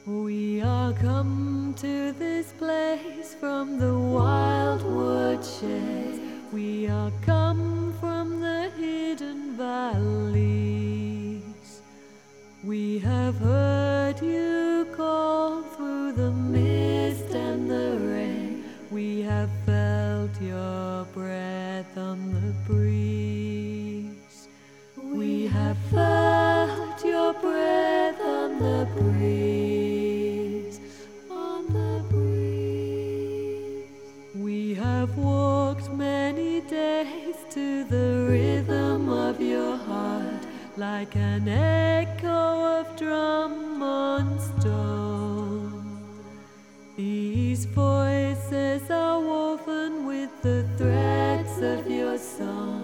We are come to this place from the wild woodshed. We are come from the hidden valleys. We have heard you call through the mist and the rain. We have felt your breath on the breeze. We have felt your breath on the breeze, on the breeze. We have walked many days to the rhythm of your heart, like an echo of drum on stone. These voices are woven with the threads of your song.